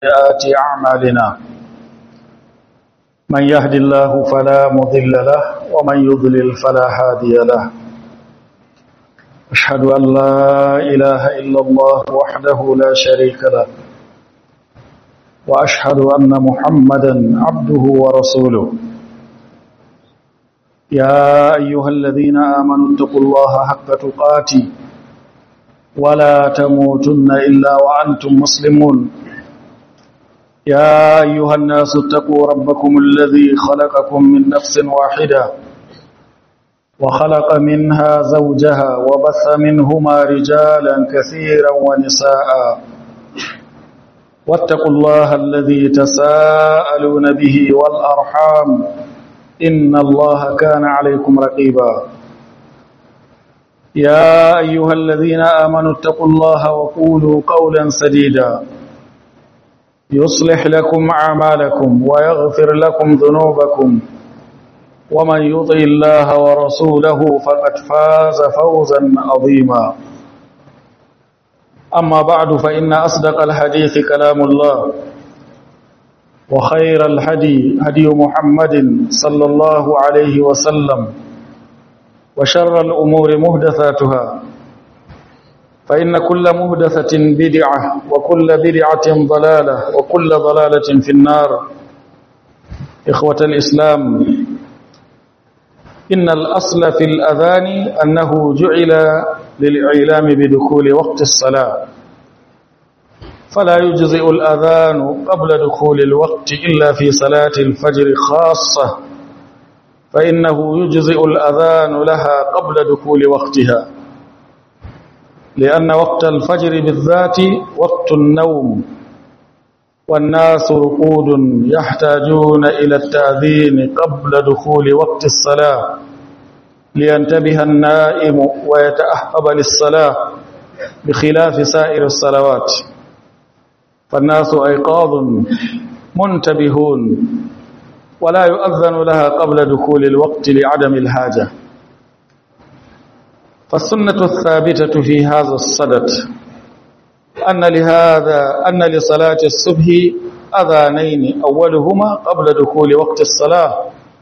سيئات أعمالنا من يهد الله فلا مضل له ومن يضلل فلا هادي له أشهد أن لا إله إلا الله وحده لا شريك له وأشهد أن محمدا عبده ورسوله يا أيها الذين آمنوا اتقوا الله حق تقاته ولا تموتن إلا وأنتم مسلمون يا أيها الناس اتقوا ربكم الذي خلقكم من نفس واحدة وخلق منها زوجها وبث منهما رجالا كثيرا ونساء واتقوا الله الذي تساءلون به والأرحام إن الله كان عليكم رقيبا يا أيها الذين آمنوا اتقوا الله وقولوا قولا سديدا يصلح لكم أعمالكم ويغفر لكم ذنوبكم ومن يطع الله ورسوله فقد فاز فوزا عظيما أما بعد فإن أصدق الحديث كلام الله وخير الهدي هدي محمد صلى الله عليه وسلم وشر الأمور محدثاتها فإن كل محدثة بدعة وكل بدعة ضلالة وكل ضلالة في النار إخوة الإسلام إن الأصل في الأذان أنه جعل للإعلام بدخول وقت الصلاة فلا يجزئ الأذان قبل دخول الوقت إلا في صلاة الفجر خاصة فإنه يجزئ الأذان لها قبل دخول وقتها لأن وقت الفجر بالذات وقت النوم والناس رقود يحتاجون إلى التأذين قبل دخول وقت الصلاة لينتبه النائم ويتأهب للصلاة بخلاف سائر الصلوات فالناس أيقاظ منتبهون ولا يؤذن لها قبل دخول الوقت لعدم الحاجة فالسنة الثابتة في هذا الصدد أن لصلاة الصبح أذانين أولهما قبل دخول وقت الصلاة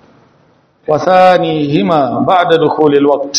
وثانيهما بعد دخول الوقت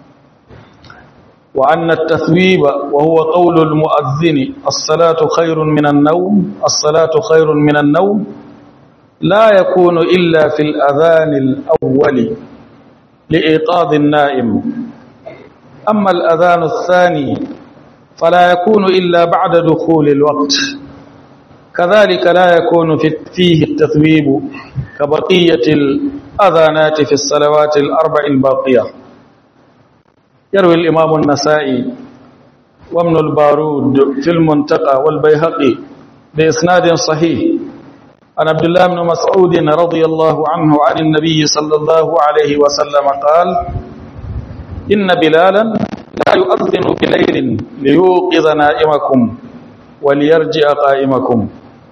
وأن التثويب وهو قول المؤذن الصلاة خير من النوم الصلاة خير من النوم لا يكون إلا في الأذان الأول لإيقاظ النائم أما الأذان الثاني فلا يكون إلا بعد دخول الوقت كذلك لا يكون فيه التثويب كبقية الأذانات في الصلوات الأربع الباقية يروي الإمام النسائي وابن البارود في المنتقى والبيهقي بإسناد صحيح عن عبد الله بن مسعود رضي الله عنه عن النبي صلى الله عليه وسلم قال إن بلالا لا يؤذن بليل ليوقظ نائمكم وليرجع قائمكم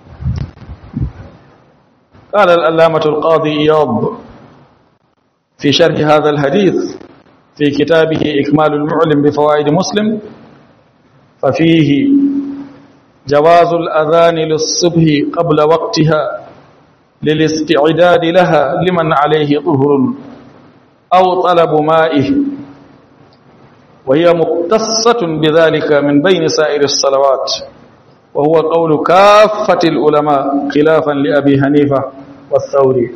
قال العلامة القاضي إياض في شرح هذا الحديث في كتابه إكمال المعلم بفوائد مسلم ففيه جواز الأذان للصبح قبل وقتها للاستعداد لها لمن عليه طهر أو طلب مائه وهي مختصة بذلك من بين سائر الصلوات وهو قول كافة العلماء خلافا لأبي حنيفة والثوري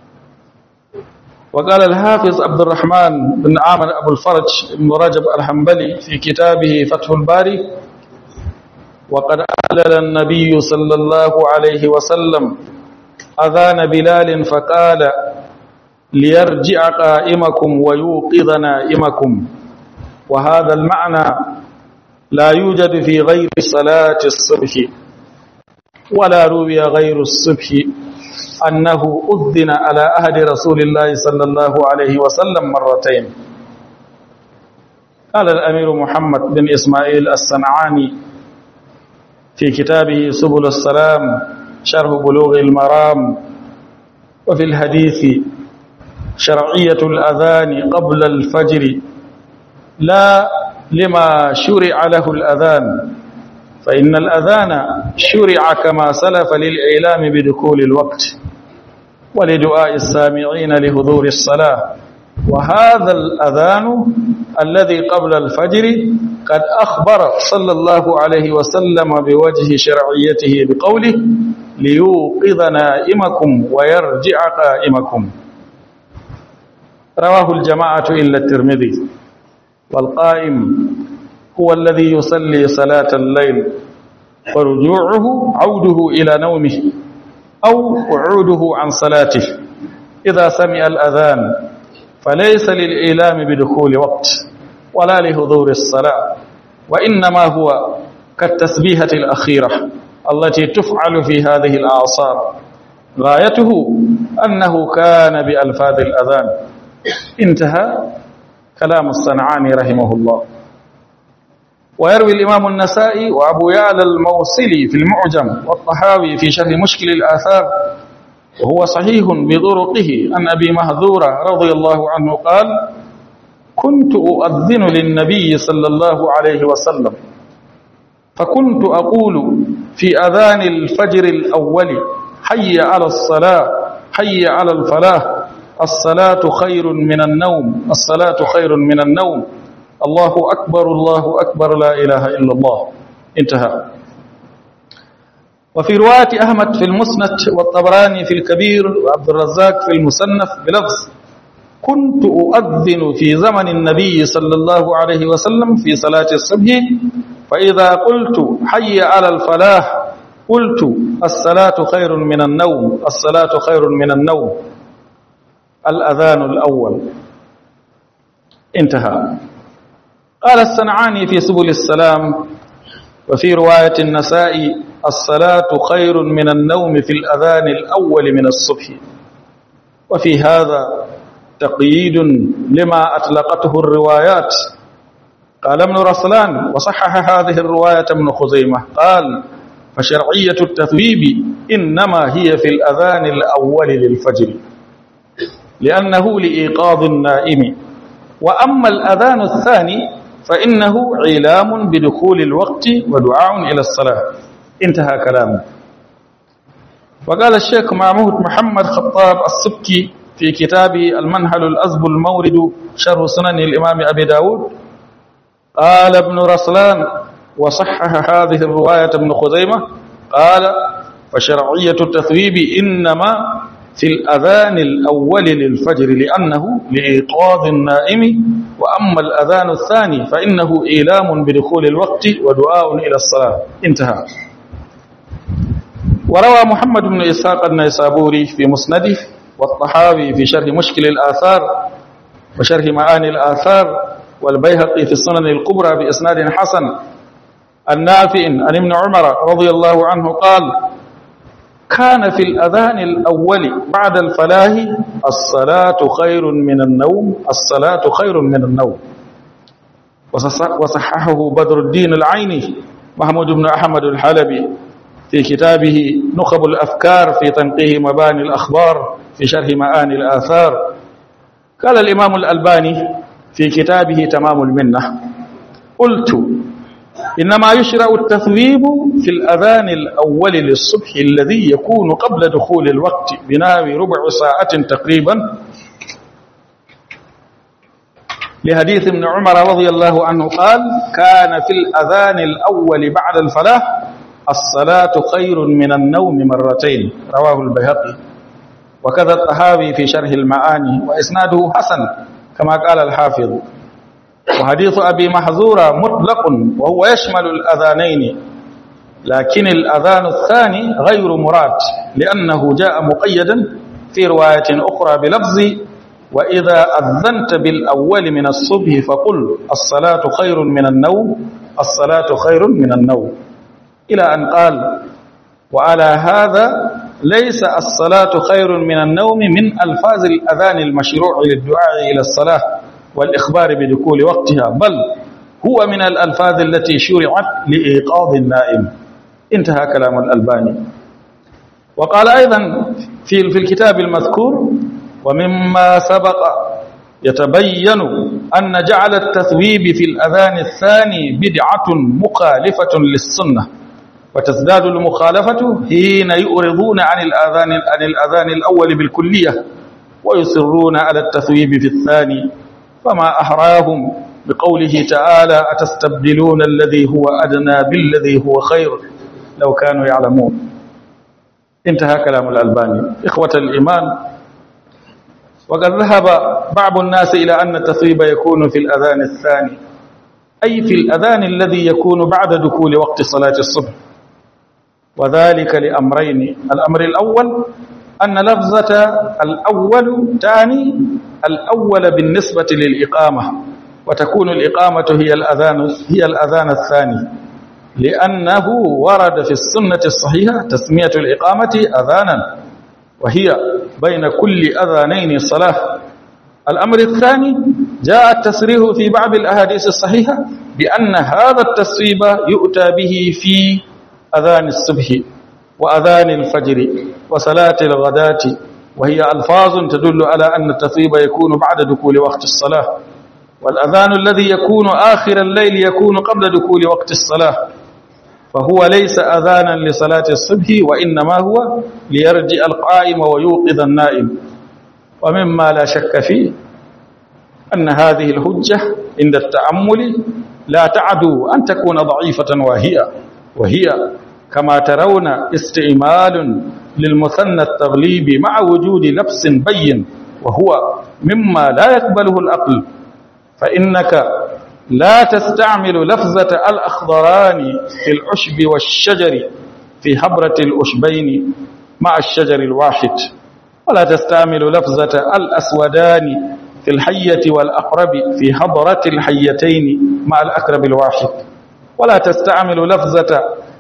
وقال الحافظ عبد الرحمن بن عامر أبو الفرج بن رجب الحنبلي في كتابه فتح الباري وقد أعلن النبي صلى الله عليه وسلم أذان بلال فقال ليرجع قائمكم ويوقظ نائمكم وهذا المعنى لا يوجد في غير صلاة الصبح ولا روي غير الصبح أنه أذن على عهد رسول الله صلى الله عليه وسلم مرتين قال الأمير محمد بن إسماعيل الصنعاني في كتابه سبل السلام شرح بلوغ المرام وفي الحديث شرعية الأذان قبل الفجر لا لما شرع له الأذان فإن الأذان شرع كما سلف للإعلام بدخول الوقت ولدعاء السامعين لحضور الصلاة، وهذا الأذان الذي قبل الفجر قد أخبر صلى الله عليه وسلم بوجه شرعيته بقوله: ليوقظ نائمكم ويرجع قائمكم. رواه الجماعة إلا الترمذي. والقائم هو الذي يصلي صلاة الليل، ورجوعه عوده إلى نومه أو قعوده عن صلاته إذا سمع الأذان، فليس للإعلام بدخول وقت ولا لحضور الصلاة، وإنما هو كالتسبيحة الأخيرة التي تفعل في هذه الأعصار، غايته أنه كان بألفاظ الأذان. انتهى كلام الصنعاني رحمه الله. ويروي الإمام النسائي وأبو يعلى الموصلي في المعجم والطحاوي في شرح مشكل الآثار، وهو صحيح بطرقه، عن أبي محذورة رضي الله عنه قال: كنت أؤذن للنبي صلى الله عليه وسلم، فكنت أقول في أذان الفجر الأول: حي على الصلاة، حي على الفلاح، الصلاة خير من النوم، الصلاة خير من النوم، الله أكبر الله أكبر لا إله إلا الله. انتهى. وفي رواية أحمد في المسند والطبراني في الكبير وعبد الرزاق في المصنف بلفظ: كنت أؤذن في زمن النبي صلى الله عليه وسلم في صلاة الصبح، فإذا قلت حي على الفلاح قلت: الصلاة خير من النوم، الصلاة خير من النوم. الأذان الأول. انتهى. قال الصنعاني في سبل السلام: وفي رواية النسائي: الصلاة خير من النوم في الأذان الأول من الصبح. وفي هذا تقييد لما أطلقته الروايات. قال ابن رسلان وصحح هذه الرواية ابن خزيمة قال: فشرعية التثويب إنما هي في الأذان الأول للفجر، لأنه لإيقاظ النائم. وأما الأذان الثاني فإنه علام بدخول الوقت ودعاء إلى الصلاة. انتهى كلامه. وقال الشيخ محمود محمد خطاب السبكي في كتابه المنهل الأزب المورد شرح سنن الإمام أبي داود: قال ابن رسلان وصحح هذه الرواية ابن خزيمة قال: فشرعية التثويب إنما في الأذان الأول للفجر، لأنه لإيقاظ النائم. وأما الأذان الثاني فإنه إيلام بدخول الوقت ودعاء إلى الصلاة. انتهى. وروى محمد بن إسحاق النيسابوري في مسنده، والطحاوي في شرح مشكل الآثار وشرح معاني الآثار، والبيهقي في السنن الكبرى بإسناد حسن النافع عن ابن عمر رضي الله عنه قال: كان في الأذان الأول بعد الفلاح: الصلاة خير من النوم، الصلاة خير من النوم. وصححه بدر الدين العيني محمود بن أحمد الحلبي في كتابه نخب الأفكار في تنقيه مباني الأخبار في شرح معاني الآثار. قال الإمام الألباني في كتابه تمام المنة: قلت: إنما يشرع التثويب في الأذان الأول للصبح الذي يكون قبل دخول الوقت بنحو ربع ساعة تقريبا، لحديث ابن عمر رضي الله عنه قال: كان في الأذان الأول بعد الفلاح: الصلاة خير من النوم مرتين. رواه البيهقي. وكذا الطحاوي في شرح المعاني، وإسناده حسن كما قال الحافظ. وحديث أبي محذورة مطلق وهو يشمل الأذانين، لكن الأذان الثاني غير مراد، لأنه جاء مقيدا في رواية أخرى بلفظ: وإذا أذنت بالأول من الصبح فقل: الصلاة خير من النوم، الصلاة خير من النوم، إلى أن قال: وعلى هذا ليس الصلاة خير من النوم من ألفاظ الأذان المشروع للدعاء إلى الصلاة والإخبار بدخول وقتها، بل هو من الألفاظ التي شرعت لإيقاظ النائم. انتهى كلام الألباني. وقال أيضا في الكتاب المذكور: ومما سبق يتبين أن جعل التثويب في الأذان الثاني بدعة مخالفة للسنة، وتزداد المخالفة حين يؤرضون عن الأذان الأول بالكلية ويصرون على التثويب في الثاني. فما أحراهم بقوله تعالى أتستبدلون الذي هو أدنى بالذي هو خير لو كانوا يعلمون. انتهى كلام الألباني. إخوة الإيمان، وقد ذهب بعض الناس إلى أن التثويب يكون في الأذان الثاني، أي في الأذان الذي يكون بعد دخول وقت صلاة الصبح، وذلك لأمرين. الأمر الأول أن لفظة الأول تعني الأول بالنسبة للإقامة، وتكون الإقامة هي الأذان الثاني، لأنه ورد في السنة الصحيحة تسمية الإقامة أذانا، وهي بين كل أذانين صلاة. الأمر الثاني جاء التصريح في بعض الأحاديث الصحيحة بأن هذا التصويب يؤتى به في أذان الصبح وأذان الفجر وصلاة الغداة، وهي ألفاظ تدل على أن التصويب يكون بعد دخول وقت الصلاة، والأذان الذي يكون آخر الليل يكون قبل دخول وقت الصلاة، فهو ليس أذانا لصلاة الصبح، وإنما هو ليرجع القائم ويوقظ النائم. ومما لا شك فيه أن هذه الحجة عند التأمل لا تعدو أن تكون ضعيفة وهي كما ترون استعمال للمثنى التغليبي مع وجود لبس بين، وهو مما لا يقبله العقل، فإنك لا تستعمل لفظة الأخضران في العشب والشجر في حبرة الأشبين مع الشجر الواحد، ولا تستعمل لفظة الأسودان في الحية والأقرب في حضرة الحيتين مع الأقرب الواحد، ولا تستعمل لفظة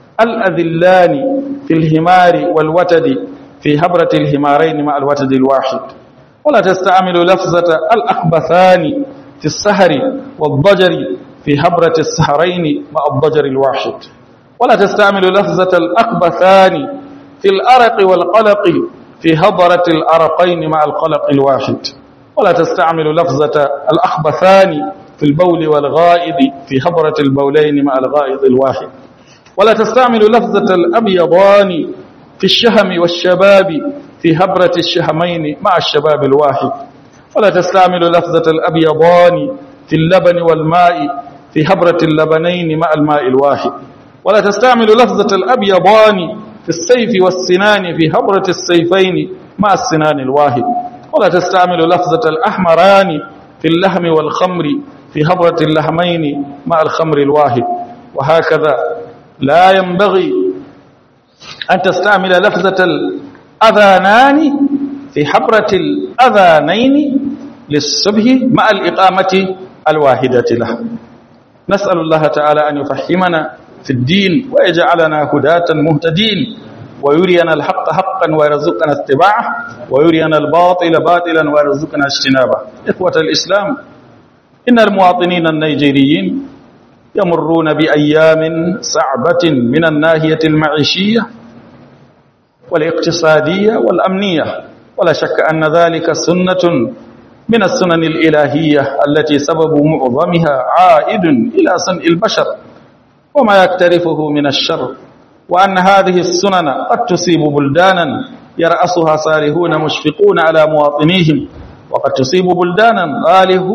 الأذلان في الهمار والوتد في حبرة الهمارين مع الوتد الواحد، ولا تستعمل لفظة الأخبثان في السهر والضجر في حبرة السهرين مع الضجر الواحد، ولا تستعمل لفظة الأخبثان في الأرق والقلق في حضرة الأرقين مع القلق الواحد، ولا تستعمل لفظة الأخبثان في البول والغائط في حضرة البولين مع الغائط الواحد، ولا تستعمل لفظة الأبيضان في الشهم والشباب في حبرة الشهمين مع الشباب الواحد، ولا تستعمل لفظة الأبيضان في اللبن والماء في حبرة اللبنين مع الماء الواحد، ولا تستعمل لفظة الأبيضان في السيف والسنان في حبرة السيفين مع السنان الواحد، ولا تستعمل لفظة الأحمران في اللحم والخمر في حبرة اللحمين مع الخمر الواحد. وهكذا لا ينبغي أن تستعمل لفظة الأذانان في حبرة الأذانين للصبح مع الإقامة الواحدة له. نسأل الله تعالى أن يفهمنا في الدين ويجعلنا هداة مهتدين، ويرينا الحق حقا ويرزقنا اتباعه، ويرينا الباطل باطلا ويرزقنا اجتنابه. إخوة الإسلام، إن المواطنين النيجيريين يمرون بأيام صعبة من الناحية المعيشية والاقتصادية والأمنية، ولا شك أن ذلك سنة من السنن الإلهية التي سبب معظمها عائد إلى صنع البشر وما يقترفه من الشر، وأن هذه السنن قد تصيب بلدانا يرأسها صالحون مشفقون على مواطنيهم، وقد تصيب بلدانا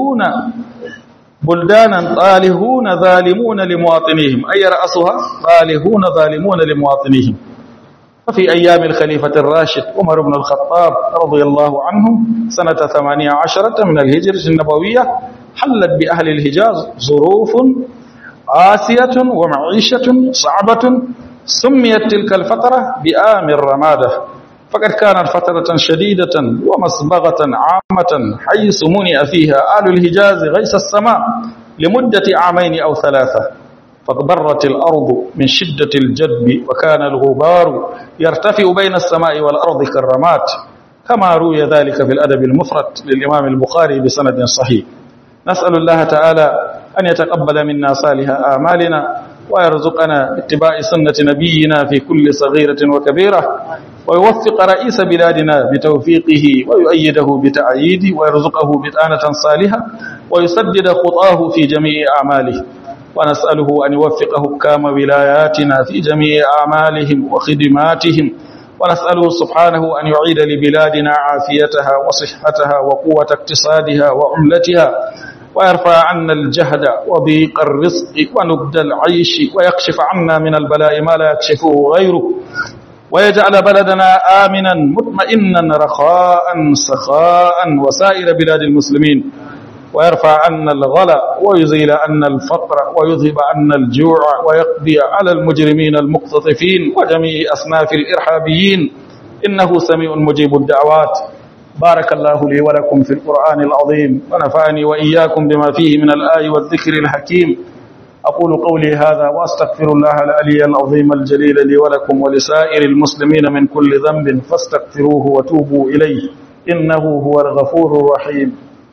طالحون ظالمون لمواطنيهم، أي رأسها طالحون ظالمون لمواطنيهم. وفي أيام الخليفة الراشد عمر بن الخطاب رضي الله عنه سنة 18 من الهجرة النبوية حلت بأهل الحجاز ظروف قاسية ومعيشة صعبة، سميت تلك الفترة بآم الرمادة، فقد كانت فترة شديدة ومصبغة عامة حيث منع فيها أهل الحجاز غيث السماء لمدة عامين أو 3، فاضطرت الأرض من شدة الجدب، وكان الغبار يرتفع بين السماء والأرض كالرماد، كما روي ذلك في الأدب المفرد للإمام البخاري بسند صحيح. نسأل الله تعالى أن يتقبل منا صالح آمالنا، ويرزقنا اتباع سنة نبينا في كل صغيرة وكبيرة، ويوفق رئيس بلادنا بتوفيقه ويؤيده بتأييده، ويرزقه بطانة صالحة، ويسدد خطاه في جميع أعماله، ونسأله أن يوفق حكام ولاياتنا في جميع أعمالهم وخدماتهم، ونسأله سبحانه أن يعيد لبلادنا عافيتها وصحتها وقوة اقتصادها وعملتها، ويرفع عنا الجهد وضيق الرزق ونبد العيش، ويكشف عنا من البلاء ما لا يكشفه غيره، ويجعل بلدنا آمنا مطمئنا رخاء سخاء وسائر بلاد المسلمين، ويرفع عنا الغلا ويزيل عنا الفقر ويذهب عنا الجوع، ويقضي على المجرمين المقتطفين وجميع أصناف الإرهابيين، إنه سميع مجيب الدعوات. بارك الله لي ولكم في القرآن العظيم، ونفعني وإياكم بما فيه من الآي والذكر الحكيم. أقول قولي هذا وأستغفر الله العلي العظيم الجليل لي ولكم ولسائر المسلمين من كل ذنب فاستغفروه وتوبوا إليه، إنه هو الغفور الرحيم.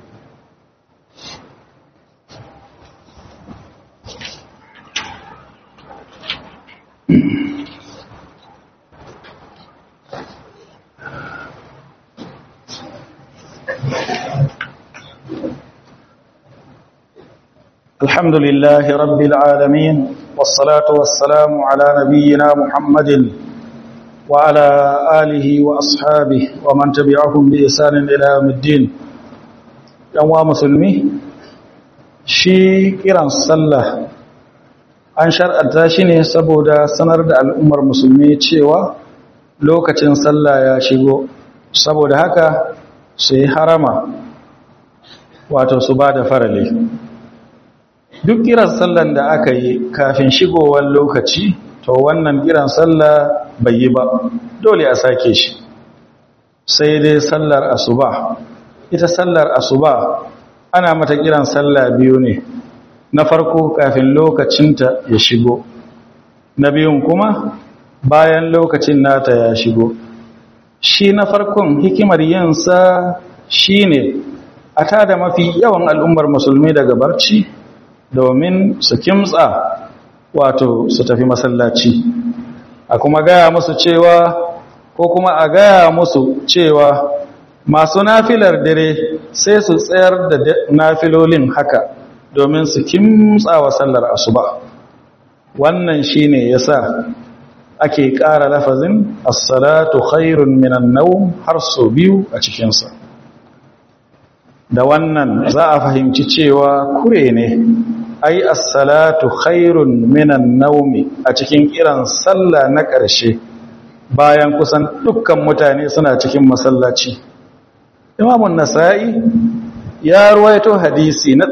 الحمد لله رب العالمين، والصلاة والسلام على نبينا محمد وعلى آله وأصحابه ومن تبعهم بإحسان إلى يوم الدين. يوم مسلمي شي كيران صلى an shar'anta shi ne saboda sanar da al'ummar musulmi cewa lokacin sallah ya shigo, saboda haka su yi harama, wato su ba da farale. Duk kiran sallan da aka yi kafin shigowar lokaci, to wannan kiran sallah bai yi ba, dole a sake shi. Sai dai sallar asuba, ita sallar asuba ana mata kiran sallah biyu ne, na farko kafin lokacinta ya shigo, na biyun kuma bayan lokacin nata ya shigo. Shi na farkon hikimar yinsa shi ne a tada mafi yawan al'ummar musulmi daga barci domin su kimtsa, wato su tafi masallaci, a kuma gaya musu cewa, ko kuma a gaya musu cewa masu nafilar dare sai su tsayar da nafilolin haka domin su kimtsa wa sallar asuba. Wannan shine yasa ake ƙara lafazin as-salatu khairun minan nawm har so biyu a cikinsa. Da wannan za a fahimci cewa kure ne ai as-salatu khairun minan nawmi a cikin kiran sallah na ƙarshe bayan kusan dukkan mutane suna cikin masallaci. Imamun Nasa'i ya ruwaito hadisi na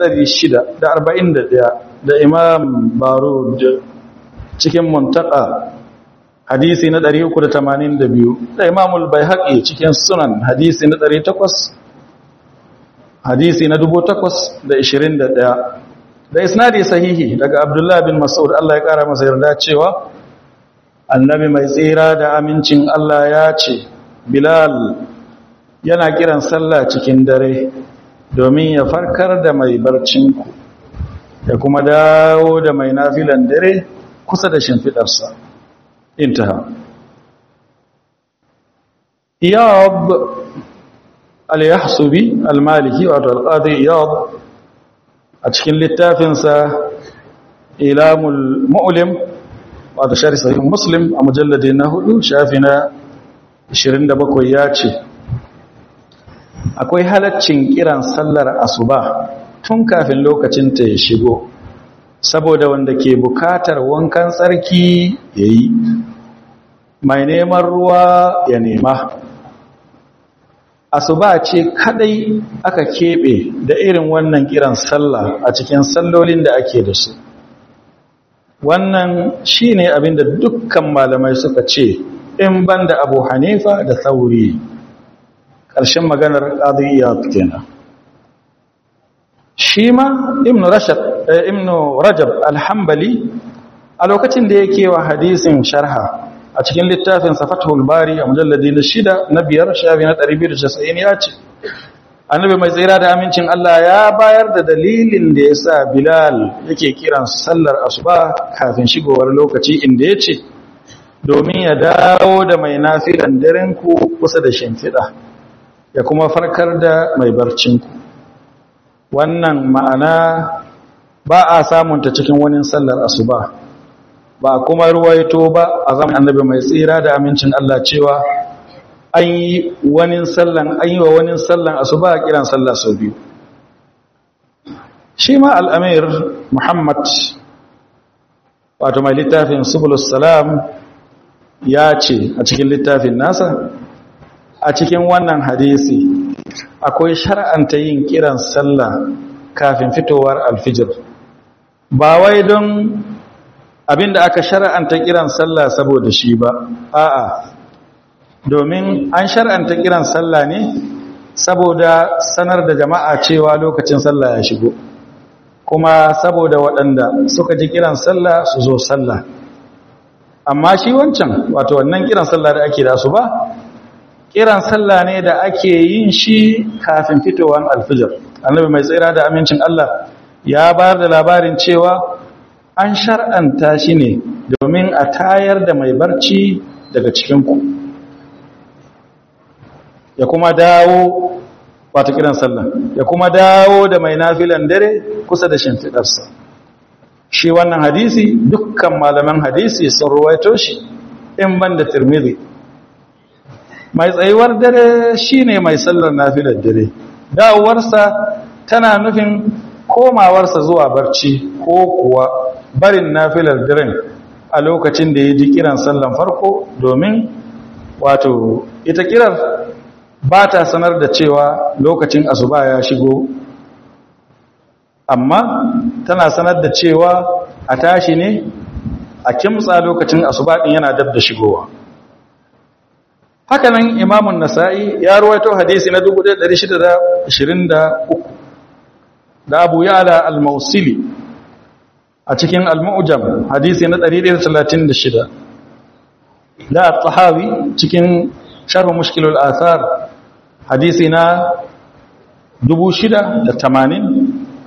641 da Imam Barud cikin Muntaka hadisi na 382 da Imam al-Baihaqi cikin Sunan hadisi na 800 hadisi na 821 da isnadi sahihi daga Abdullah bin Mas'ud Allah ya kara masa yarda cewa Annabi mai tsira da amincin Allah ya ce Bilal yana kiran sallah cikin dare domin ya farkar da mai barcinku ya kuma dawo da mai nafilan dare kusa da shimfidarsa. Intaha. Iyad al-Yahsubi al-Maliki wato al-Qadi Iyad a cikin littafinsa Ilamul Mu'lim wato sharh sahih Muslim a mujalladi na 4 shafi na 27 ya ce akwai halaccin kiran sallar asuba tun kafin lokacin ta ya shigo, saboda wanda ke bukatar wankan tsarki yayi, mai neman ruwa ya nema. Asuba ce kadai aka kebe da irin wannan kiran sallah a cikin sallolin da ake da su. Wannan shine abinda dukkan malamai suka ce in banda Abu Hanifa da Thawri. Ƙarshen maganar Qadiyya kenan. Shi ma Ibn Rajab al-Hanbali a lokacin da yake wa hadisin sharha a cikin littafin Fathul Bari a mujalladi na 6 na 5 shafi na 290 ya ce Annabi mai tsira da amincin Allah ya bayar da dalilin da yasa Bilal yake kiran sallar asuba kafin shigowar lokaci, inda yace domin ya dawo da mai nafilan daren ku kusa da shimfiɗa ya kuma farkar da mai barcinku. Wannan ma'ana ba a samunta cikin wani sallar asuba, ba kuma ruwaito ba a zaman annabi mai tsira da amincin Allah cewa an yi wa wani sallan asuba kiran sallah sau biyu. Shi ma al'amir Muhammad wato mai littafin Subulus Salam ya ce a cikin littafin nasa, a cikin wannan hadisi akwai shar'anta yin kiran sallah kafin fitowar alfijir, ba wai don abinda aka shar'anta kiran sallah saboda shi ba, a'a, domin an shar'anta kiran sallah ne saboda sanar da jama'a cewa lokacin sallah ya shigo, kuma saboda waɗanda suka ji kiran sallah su zo sallah. Amma shi wancan, wato wannan kiran sallah da ake da su ba, kiran sallah ne da ake yin shi kafin fitowar alfijir. Annabi mai tsira da amincin Allah ya bayar da labarin cewa an shar'anta shi ne domin a tayar da mai barci daga cikinku, ya kuma dawo, wata kiran sallah, ya kuma dawo da mai nafilan dare kusa da shimfiɗarsa. Shi wannan hadisi dukkan malaman hadisi sun ruwaito shi in banda Tirmidhi. Mai tsayuwar dare shine mai sallar nafilar dare, dawowarsa tana nufin komawarsa zuwa barci ko kuwa barin nafilar daren a lokacin da ya ji kiran sallan farko, domin wato ita kirar ba ta sanar da cewa lokacin asuba ya shigo, amma tana sanar da cewa a tashi ne a kimtsa lokacin asuba din yana dab da shigowa. Hakanan Imamun Nasa'i ya ruwaito hadisi na 1623 da Abu Ya'la al-Mawsili a cikin al-Mu'jam hadisi na 136 da At-Tahawi cikin Sharh Mushkil al-Athar hadisi na 680,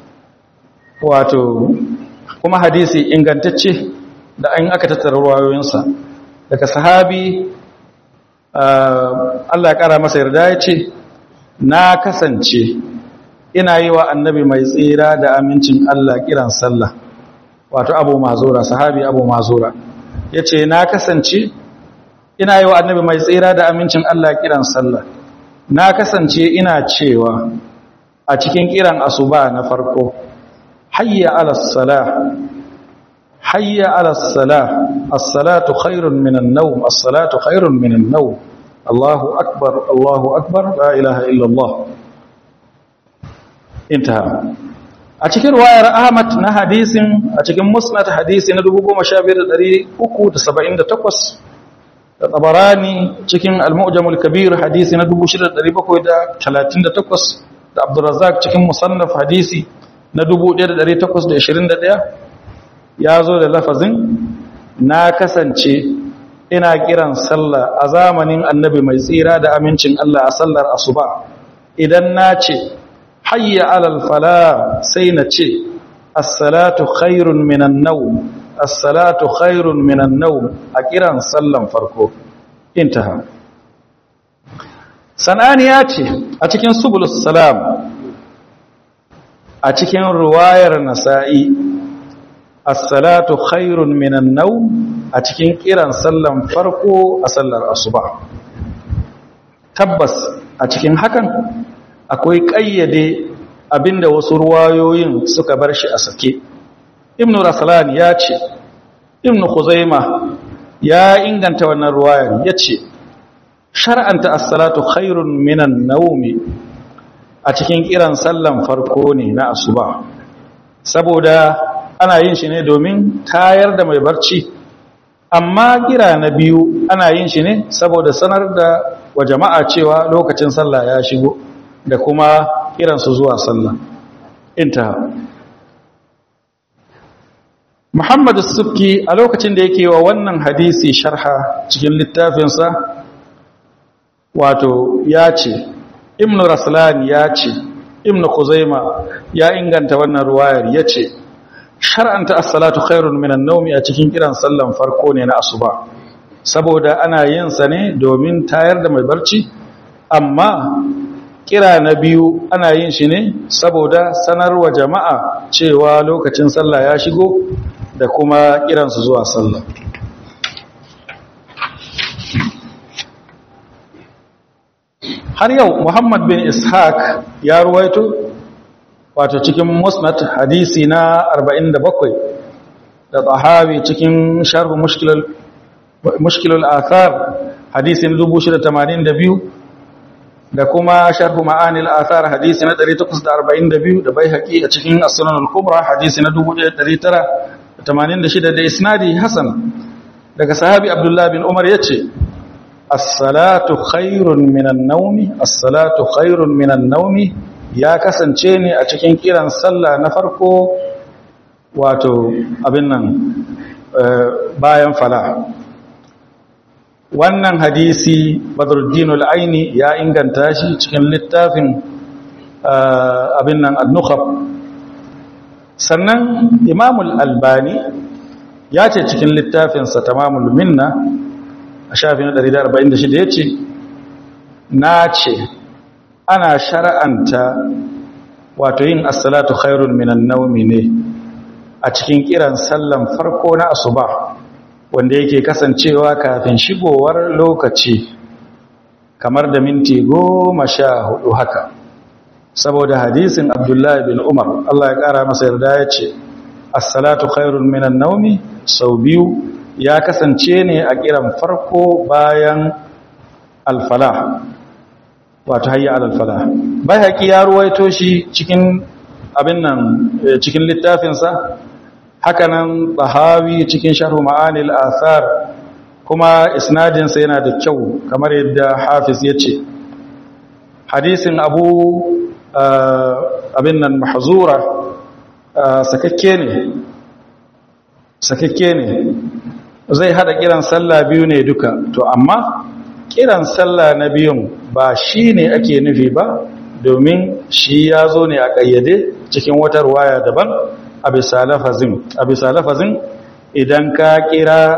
wato kuma hadisi ingantacce da an aka tattara ruwayoyinsa daga sahabi Allah ya kara masa yarda ya ce, na kasance ina yi wa annabi mai tsira da amincin Allah kiran sallah, wato Abu Mazura, sahabi Abu Mazura ya ce, na kasance ina yi wa annabi mai tsira da amincin Allah kiran sallah, na kasance ina cewa a cikin kiran asuba na farko, hayya ala salah, hayya ala salah, as-salatu khairun minan nawm, as-salatu khairun minan nawm, Allahu akbar, la ilaha illallah. Intaha. A cikin riwayar Ahmad na hadisin, a cikin Musnad hadisi na 15378 da Tabarani cikin Al-Mu'jam al-Kabir hadisi na 6738 da Abdurrazzaq cikin Musannaf hadisi na 1821 ya zo da lafazin, na kasance ina kiran sallah a zamanin annabi mai tsira da amincin Allah a sallar asuba, idan na ce hayya alal fala sai na ce as-salatu khairun minan nawm, as-salatu khairun minan nawm a kiran sallan farko. Intaha. Sanani ya ce a cikin Subulus Salam a cikin riwayar Nasa'i, as-salatu khairun minan nawm a cikin kiran sallan farko a sallar asuba. Tabbas a cikin hakan akwai ƙayyade abinda wasu ruwayoyin suka bar shi a sake. Ibn Raslan ya ce, Ibn Khuzaima ya inganta wannan ruwayar, ya ce shar'anta as-salatu khairun minan nawmi a cikin kiran sallan farko ne na asuba, saboda ana yin shi ne domin tayar da mai barci, amma kira na biyu ana yin shi ne saboda sanar da wa jama'a cewa lokacin sallah ya shigo da kuma kiransu zuwa sallah. Intaha. Muhammad as-Subki a lokacin da yake wa wannan hadisi sharha cikin littafinsa, wato ya ce, Ibn Raslan ya ce, Ibn Khuzaima ya inganta wannan ruwayar, ya ce shar'anta as-salatu khairun minan nawmi a cikin kiran sallan farko ne na asuba, saboda ana yin sa ne domin tayar da mai barci, amma kira na biyu ana yin shi ne saboda sanarwa jama'a cewa lokacin sallah ya shigo da kuma kiransu zuwa sallah. Har yau Muhammad bin Ishaq ya ruwaito wato cikin Musnad hadisi na 47 da Tahawi cikin Sharh Mushkilul Athar hadisi na 682 da kuma Sharh Ma'anil Athar hadisi na 842 da Baihaqi a cikin As-Sunan al-Kubra hadisi na 1986 da isnadi hasan daga sahabi Abdullah bin Umar yace as-salatu khairun minan nawmi as-salatu khairun minan nawmi ya kasance ne a cikin kiran sallah na farko wato abin nan bayan fala. Wannan hadisi Badruddin al-Aini ya inganta shi cikin littafin abin nan an-Nukhab. Sannan Imam al-Albani ya ce cikin littafinsa Tamamul Minna a shafin 146 yace na ce ana shar'anta wato yin as-salatu khairun minan nawmi ne a cikin kiran sallan farko na asuba wanda yake kasancewa kafin shigowar lokaci kamar da minti 14 haka saboda hadisin Abdullah bin Umar Allah ya kara masa yarda yace as-salatu khairun minan nawmi sau biyu ya kasance ne a kiran farko bayan al-falah wato hayya al-falah. Baihaqi ya ruwaito shi cikin abin nan cikin littafinsa, hakanan Tahawi cikin Sharh Ma'anil Athar, kuma isnadinsa yana da kyau kamar yadda Hafiz yace hadisin Abu abin nan Mahzura sakakke ne zai hada kiran sallah biyu ne duka, to amma kiran sallah na biyun ba shi ne ake nufi ba domin shi ya zo ne a ƙayyade cikin wata ruwaya daban a bisa lafazin idan ka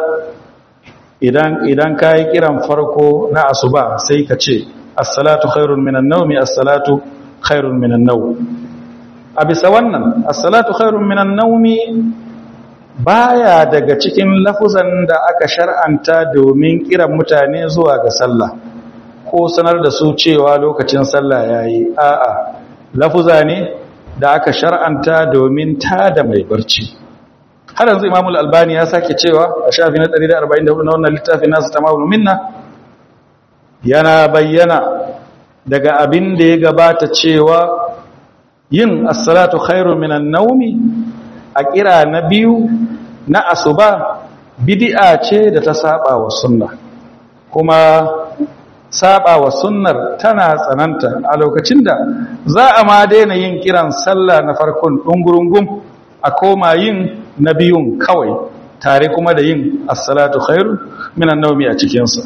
yi kiran farko na asuba sai ka ce as-salatu khairun minan nawmi as-salatu khairun minan nawm. A bisa wannan as-salatu khairun minan nawmi baya daga cikin lafuzan da aka shar'anta domin kiran mutane zuwa ga sallah ko sanar da su cewa lokacin sallah yayi. A'a, lafuza ne da aka shar'anta domin tada mai barci. Har yanzu Imam al-Albani ya sake cewa a shafi na 144 na wannan littafin nasu Tamamul Minna yana bayyana daga abin da ya gabata cewa yin as-salatu khairun minan nawmi a kira na biyu na asuba bid'a ce da ta saba wa sunna, kuma saba wa sunnar tana tsananta a lokacin da za a ma daina yin kiran sallah na farkon dungurungum a koma yin na biyun kawai tare kuma da yin as-salatu khairu minan nawmi a cikinsa.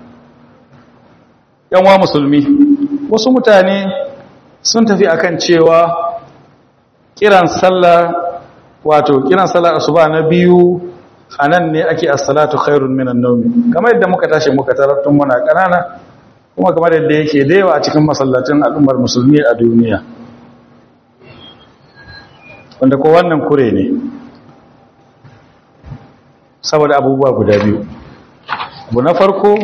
Yanwa musulmi, wasu mutane sun tafi akan cewa kiran sallah wato kiran salar asuba na biyu anan ne ake as-salatu khairun minan nawmi, kamar yadda muka tashi muka tarar tun muna kanana, kuma kamar yadda yake da yawa a cikin masallacin al'ummar musulmi a duniya, wanda ko wannan kure ne saboda abubuwa guda biyu. Abu na farko,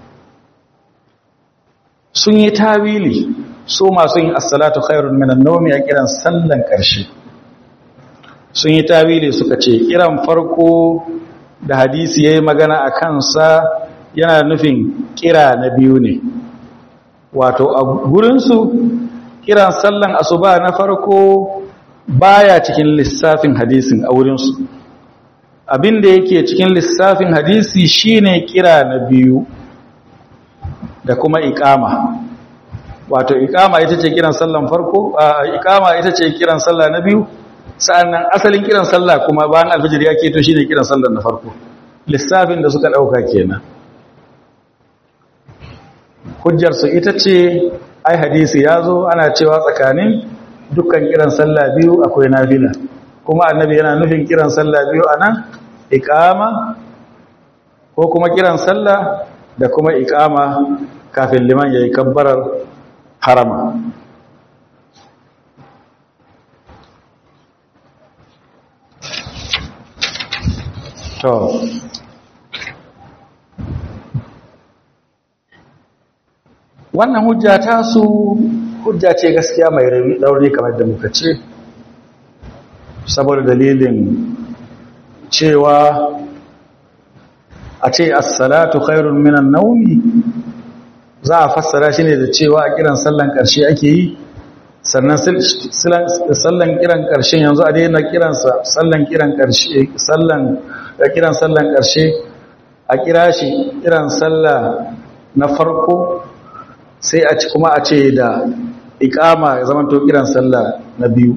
sun yi tawili su masu yin as-salatu khairun minan nawmi a kiran sallan ƙarshe. Sun yi tawili suka ce kiran farko da hadisi yayi magana a kansa yana nufin kira na biyu ne, wato a gurinsu kiran sallan asuba na farko baya cikin lissafin hadisin a wurinsu. Abinda yake cikin lissafin hadisi shine kira na biyu da kuma iqama, wato iqama ita ce kiran sallan farko, iqama ita ce kiran sallah na biyu, sa'annan asalin kiran sallah kuma bayan alfajir ya keto shine kiran sallar na farko. Lissafin da suka dauka kenan. Hujjar su ita ce ai hadisi yazo ana cewa tsakanin dukkan kiran sallah biyu akwai nafila, kuma annabi yana nufin kiran sallah biyu anan iqama ko kuma kiran sallah da kuma iqama kafin liman yayi kabbarar harama. To wannan hujja ta su hujja ce gaskiya mai rauni kamar da muka ce, saboda dalilin cewa a ce as-salatu khairun minan nawmi za a fassara shi ne da cewa a kiran sallan ƙarshe ake yi, sannan sallan kiran ƙarshen yanzu a daina kiransa sallan kiran ƙarshe, kiran sallan ƙarshe a kira shi kiran salla na farko, sai a ci kuma a ce da iqama ya zama to kiran salla na biyu.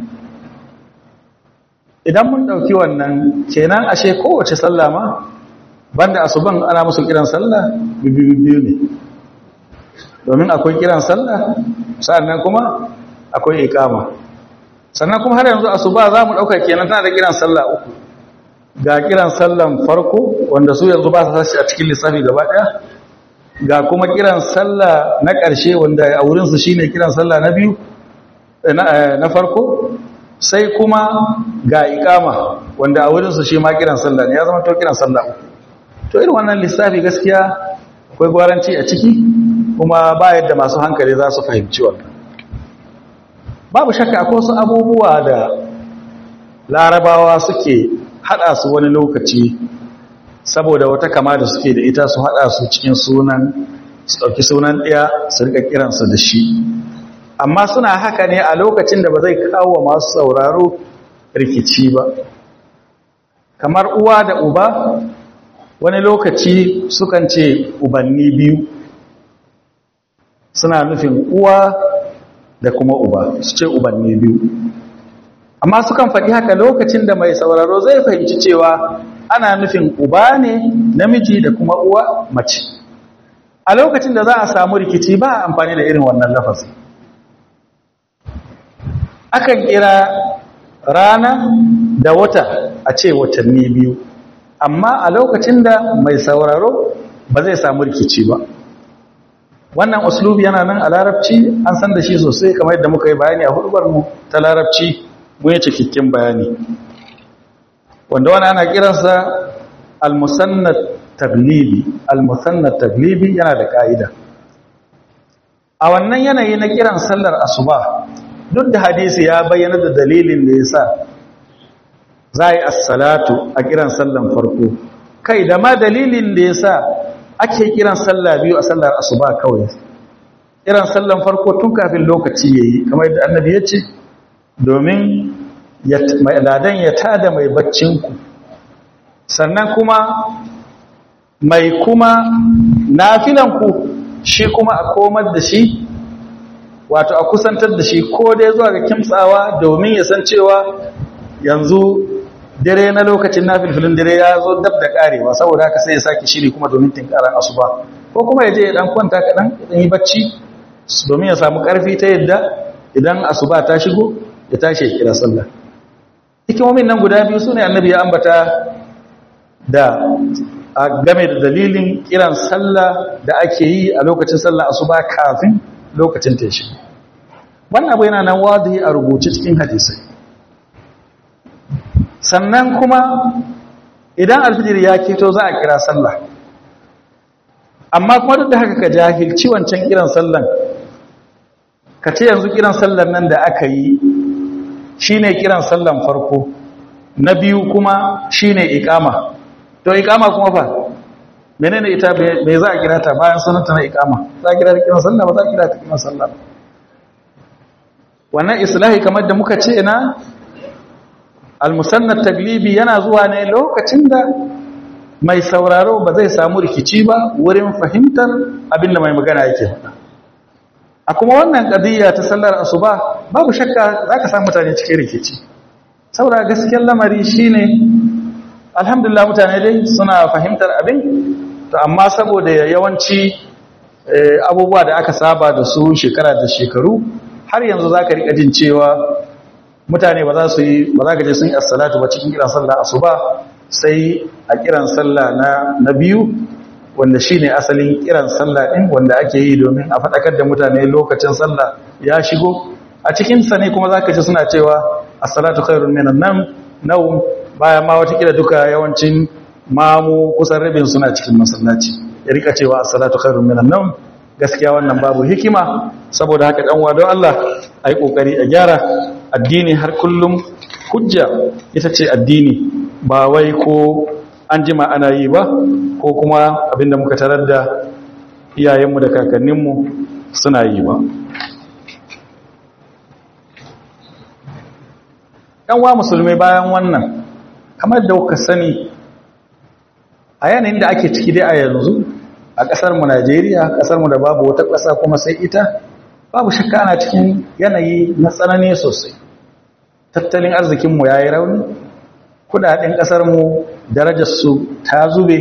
Idan mun ɗauki wannan kenan ashe kowace sallah ma banda asuban ana musu kiran sallah biyu ne, domin akwai kiran sallah sannan kuma akwai iqama, sannan kuma har yanzu asuba za mu ɗauka kenan tana da kiran sallah uku, ga kiran sallan farko wanda su yanzu ba su sashi a cikin lissafi gaba ɗaya, ga kuma kiran sallah na ƙarshe wanda a wurinsu shine kiran sallah na biyu na farko, sai kuma ga iqama wanda a wurinsu shi ma kiran sallah ne, ya zama to kiran sallah uku. To irin wannan lissafi gaskiya akwai gwaranci a ciki, kuma ba yadda masu hankali za su fahimci wannan. Babu shakka akwai wasu abubuwa da larabawa suke hada su wani lokaci saboda wata kama da suke da ita, su hada su cikin sunan, su dauki sunan ɗaya su rika kiransa da shi, amma suna haka ne a lokacin da ba zai kawo masu sauraro rikici ba. Kamar uwa da uba wani lokaci sukan ce ubanni biyu, suna nufin uwa da kuma uba, su ce ubanni biyu, amma sukan faɗi haka lokacin da mai sauraro zai fahimci cewa ana nufin uba ne namiji da kuma uwa mace. A lokacin da za a samu rikici ba a amfani da irin wannan lafazi. Akan kira rana da wata a ce watanni biyu, amma a lokacin da mai sauraro ba zai samu rikici ba. Wannan uslubi yana nan a larabci, an san da shi sosai kamar yadda muka yi bayani a hudubarmu ta larabci, mun yi cikakken bayani, wanda wani ana kiransa al-musannad taglibi. Al-musannad taglibi yana da ka'ida. A wannan yanayi na kiran sallar asuba, duk da hadisi ya bayyana da dalilin da yasa za a yi as-salatu a kiran sallan farko, kai da ma dalilin da yasa ake kiran sallah biyu a sallar asuba kawai. Kiran sallan farko tun kafin lokaci yayi, kamar yadda annabi ya ce, domin ladan ya tada mai baccinku, sannan kuma mai kuma nafilanku shi kuma a komar da shi, wato a kusantar da shi ko dai zuwa ga kimtsawa, domin ya san cewa yanzu dare na lokacin nafilfilin dare ya zo dab da karewa, saboda haka sai ya sake shiri kuma domin tinkarar asuba, ko kuma ya je ya dan kwanta kaɗan ya yi bacci domin ya samu ƙarfi ta yadda idan asuba ta shigo ya tashi ya kira sallah. Hikimomin nan guda biyu su ne annabi ya ambata da a game da dalilin kiran sallah da ake yi a lokacin sallah asuba kafin lokacin ta shigo. Wannan abu yana nan wadi a rubuce cikin hadisai. Sannan kuma idan alfijir ya keto za a kira sallah, amma kuma duk da haka ka jahilci wancan kiran sallan, ka ce yanzu kiran sallan nan da aka yi shine kiran sallan farko, na biyu kuma shine iqama. To iqama kuma fa menene ita, me za a kira ta bayan sunanta na iqama? Za a kira ta kiran sallah ba za a kira ta kiran sallah? Wannan islahi kamar da muka ce na al-musannad taglibi yana zuwa ne lokacin da mai sauraro ba zai samu rikici ba wurin fahimtar abinda mai magana yake faɗa. A kuma wannan qadiyya ta sallar asuba babu shakka zaka samu mutane cikin rikici, saboda gaskiyar lamari shine alhamdulillah mutane dai suna fahimtar abin, to amma saboda yawanci abubuwa da aka saba da su shekara da shekaru, har yanzu zaka rika jin cewa mutane ba za ka je sun yi as-salatu ba cikin kiran sallah asuba, sai a kiran sallah na biyu wanda shine asalin kiran sallah din wanda ake yi domin a fadakar da mutane lokacin sallah ya shigo a cikin sa ne kuma zaka ji suna cewa as-salatu khairun minan nawm bayan ma wata kila duka yawancin mamu kusan rabin suna cikin masallaci ya rika cewa as-salatu khairun minan nawm gaskiya wannan babu hikima saboda haka dan wa don Allah ai kokari a gyara addini har kullum hujja ita ce addini ba wai ko an jima ana yi ba ko kuma abinda muka tarar da iyayenmu da kakanninmu suna yi ba ɗan wa musulmai bayan wannan kamar da kuka sani a yanayin da ake ciki dai a yanzu a ƙasarmu Najeriya ƙasarmu da babu wata ƙasa kuma sai ita babu shakka ana cikin yanayi na tsanani sosai tattalin arzikinmu ya yi rauni kudaden ƙasarmu darajarsu ta zube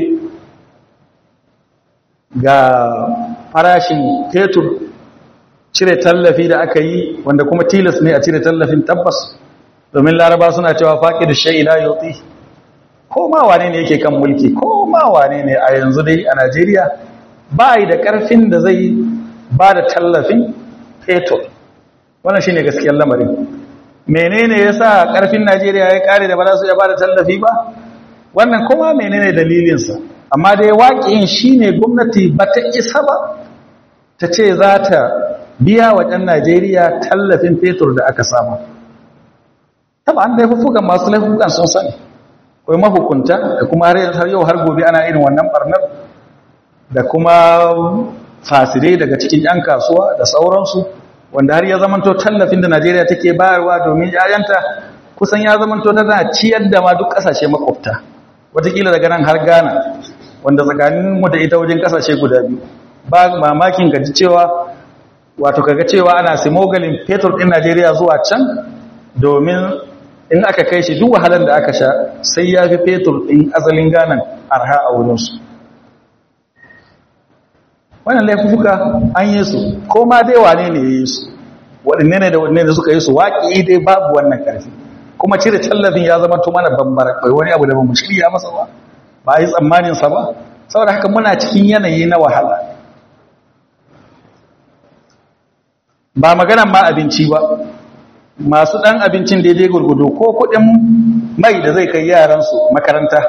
ga farashin fetur cire tallafi da aka yi wanda kuma tilas ne a cire tallafin tabbas domin laraba suna cewa faƙi da sha'ila yauti ko ma wane ne yake kan mulki ko ma wane ne a yanzu dai a Najeriya ba yi da ƙarfin da zai ba da tallafin fetur wannan shine gaskiyar lamarin menene yasa ƙarfin Najeriya ya kare da ba za su iya ba da tallafi ba wannan kuma menene dalilinsa amma dai waƙin shine gwamnati ba ta isa ba ta ce za ta biya wa ɗan Najeriya tallafin fetur da aka samu taba an laifukan masu laifukan sun sani akwai mahukunta da kuma har yau har gobe ana irin wannan barnar da kuma fasidai daga cikin 'yan kasuwa da sauransu wanda har ya zamanto tallafin da Najeriya take bayarwa domin yayanta kusan ya zamanto tana ciyar da ma duk kasashe makwabta wataƙila daga nan har Ghana wanda tsakanin mu da ita wajen kasashe guda biyu ba mamakin gaji cewa wato kaga cewa ana simogalin fetur din Najeriya zuwa can domin in aka kai shi duk wahalar da aka sha sai ya fi fetur din asalin Ghana arha a wurinsu wannan laifuka an yi su ko ma dai wane ne ya yi su waɗanne ne da waɗanne da suka yi su waƙi dai babu wannan ƙarfi kuma cire tallafin ya zama to mana bambara kai wani abu da ba mu shirya masa ba ba a yi tsammaninsa ba saboda haka muna cikin yanayi na wahala ba maganan ma abinci ba masu ɗan abincin daidai gurgudu ko kuɗin mai da zai kai yaransu makaranta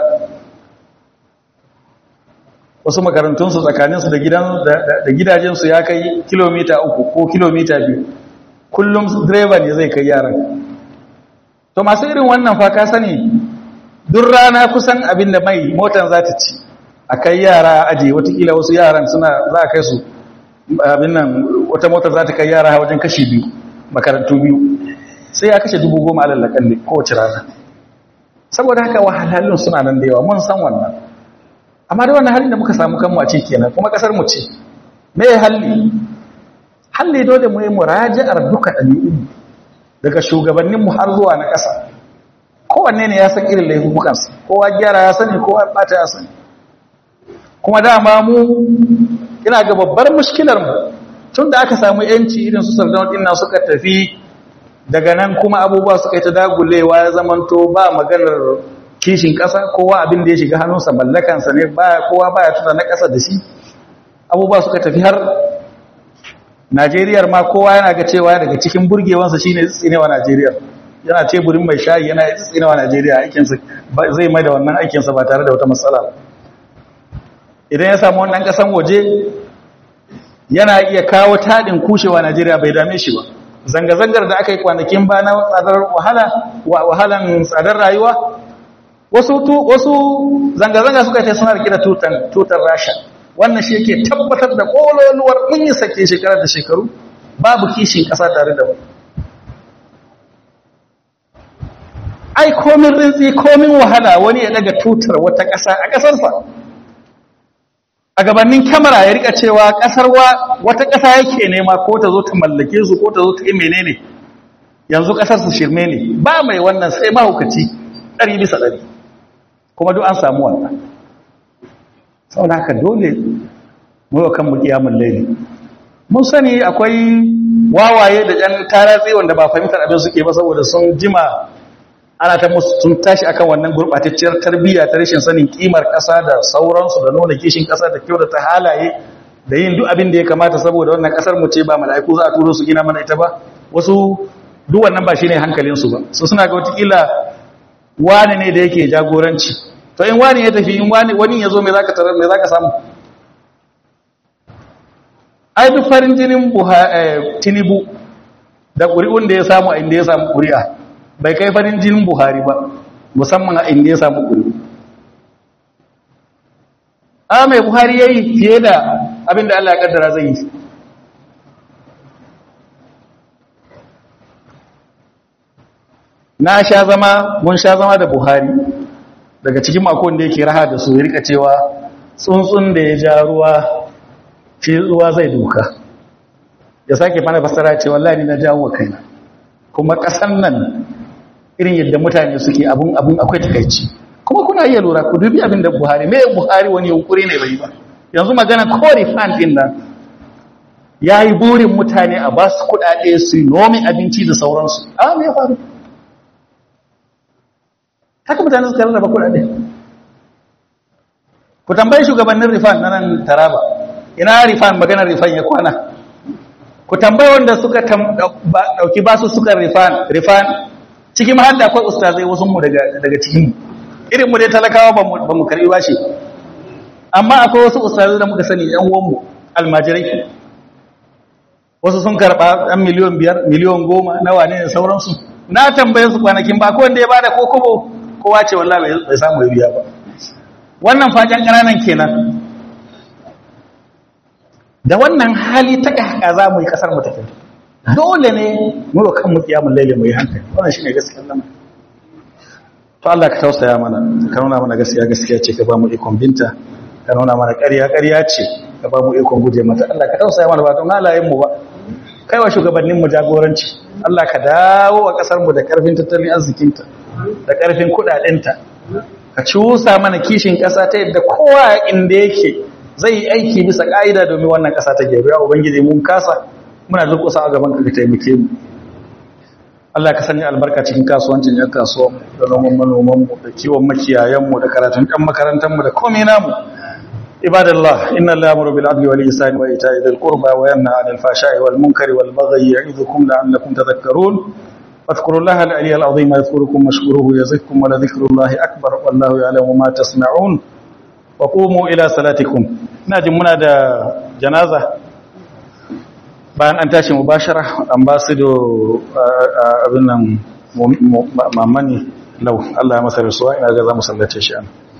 wasu makarantunsu tsakaninsu da gidajensu ya kai kilomita 3 ko kilomita 2 kullum direba ne zai kai yaran to masu irin wannan fa ka sani duk rana kusan abin da mai motan za ta ci a kai yara aje watakila wasu yaran suna za a kai su abin nan wata motar za ta kai yara wajen kashi 2 makarantu 2 sai ya kashe 10,000 alallakalle kowace rana saboda haka wahalhalun suna nan da yawa mun san wannan amma da wannan halin da muka samu kanmu a ce kenan kuma kasar mu ce me halli dole mu yi muraji'ar duka ɗabi'u daga shugabanninmu har zuwa na ƙasa kowanne ne ya san irin laifukansa kowa gyara ya sani kowa ɓata ya sani kuma dama mu ina ga babbar mushkilar mu tun da aka samu yanci irin su Sardauna din nan suka tafi daga nan kuma abubuwa suka yi ta dagulewa ya zamanto ba maganar kishin ƙasa kowa abin da ya shiga hannunsa mallakansa ne kowa baya tuna na ƙasa da shi abubuwa suka tafi har Najeriyar ma kowa yana ga cewa daga cikin burgewansa shine tsinewa Najeriya yana teburin mai shayi yana tsinewa Najeriya aikinsa zai mai da wannan aikinsa ba tare da wata matsala idan ya samu wannan ƙasan waje yana iya kawo taɗin kushewa Najeriya bai dame shi ba zanga-zangar da aka yi kwanakin ba na tsadar wahalan tsadar rayuwa wasu zanga-zanga suka ce suna rike da tutar rasha wannan shi yake tabbatar da kololuwar mun yi sake shekara da shekaru babu kishin ƙasa tare da mu ai komin rintsi komin wahala wani ya daga tutar wata ƙasa a ƙasarsa a gabanin kyamara ya rika cewa wata ƙasa yake nema ko ta zo ta mallake su ko ta zo ta yi menene yanzu ƙasar su shirme ne ba mai wannan sai mahaukaci 100% kuma duk an samu wannan saboda haka dole mu kan mu kiyamul layli mun sani akwai wawaye da ƴan taratsi wanda ba fahimtar abin suke ba saboda sun jima ana ta musu sun tashi akan wannan gurbatacciyar tarbiyya ta rashin sanin kimar ƙasa da sauransu da nuna kishin ƙasa da kyau da ta halaye da yin duk abin da ya kamata saboda wannan ƙasar mu ce ba mala'iku za a turo su gina mana ita ba wasu duk wannan ba shine hankalinsu ba su suna ga watakila wani ne da yake jagoranci to in wani ya tafi in wani ya zo me zaka tarar me zaka samu ai duk farin jinin Tinubu da ƙuri'un da ya samu a inda ya samu ƙuri'a bai kai farin jinin Buhari ba musamman a inda ya samu ƙuri'u a mai Buhari yayi fiye da abin da Allah ya kaddara zai yi mun sha zama da Buhari daga cikin makon da yake raha da su ya rika cewa tsuntsun da ya ja ruwa shi ruwa zai duka ya sake mana fasara ce wallahi na jawo kaina kuma kasan nan irin yadda mutane suke abun akwai takeici kuma kuna iya lura ku dubi abin da Buhari wani yunkuri ne bai ba yanzu magana kore fan din nan yayi burin mutane a ba su kudade su nomi abinci da sauransu me ya faru haka mutane suka rarraba kudade ku tambayi shugabannin Rifan na nan Taraba ina Rifan maganar Rifan ya kwana ku tambayi wanda suka dauki basu suka Rifan cikin mahal da akwai ustazai wasu mu daga cikin irin mu dai talakawa ba mu karbi bashi amma akwai wasu ustazai da muka sani yan uwan mu almajirai wasu sun karba ɗan miliyan 5 miliyan 10 nawa ne sauransu na tambaye su kwanakin ba ko wanda ya bada kokobo kowa ce wallahi bai samu biya ba wannan fajan ƙananan kenan da wannan hali ta kaka za mu yi kasar mu tafi dole ne mu ga kanmu kiyamul laili mu yi hankali wannan shine gaskiyar lamarin to Allah ka tausaya mana ka nuna mana gaskiya ce ka ba mu ikon binta ka nuna mana ƙarya ce ka ba mu ikon guje mata Allah ka tausaya mana ba don halayen mu ba kaiwa shugabannin mu jagoranci Allah ka dawo a kasar mu da karfin tattalin arzikinta da karfin kudadenta ka cusa mana kishin kasa ta yadda kowa inda yake zai yi aiki bisa ka'ida domin wannan kasa ta gero ya ubangiji mun kasa muna durƙusa a gaban ka taimake mu Allah ka sanya albarka cikin kasuwancin yan kasuwa da noman manoman mu da kiwon makiyayan mu da karatun ɗan makarantar mu da komai namu ibadallah inna allaha ya'muru bil adli wal ihsani wa ita'i dhil qurba wa yanha 'anil fahsha'i wal munkari wal baghi ya'idhukum la'allakum tadhakkarun fadhkurullaha al-'aliyyal 'azima yadhkurukum washkuruhu yazidkum wa la dhikrullahi akbar wallahu ya'lamu ma tasna'un wa qumu ila salatikum ina jin muna da janaza bayan an tashi mubashara ambassador abin nan mamani lau Allah ya masa rasuwa ina ga za mu sallace shi an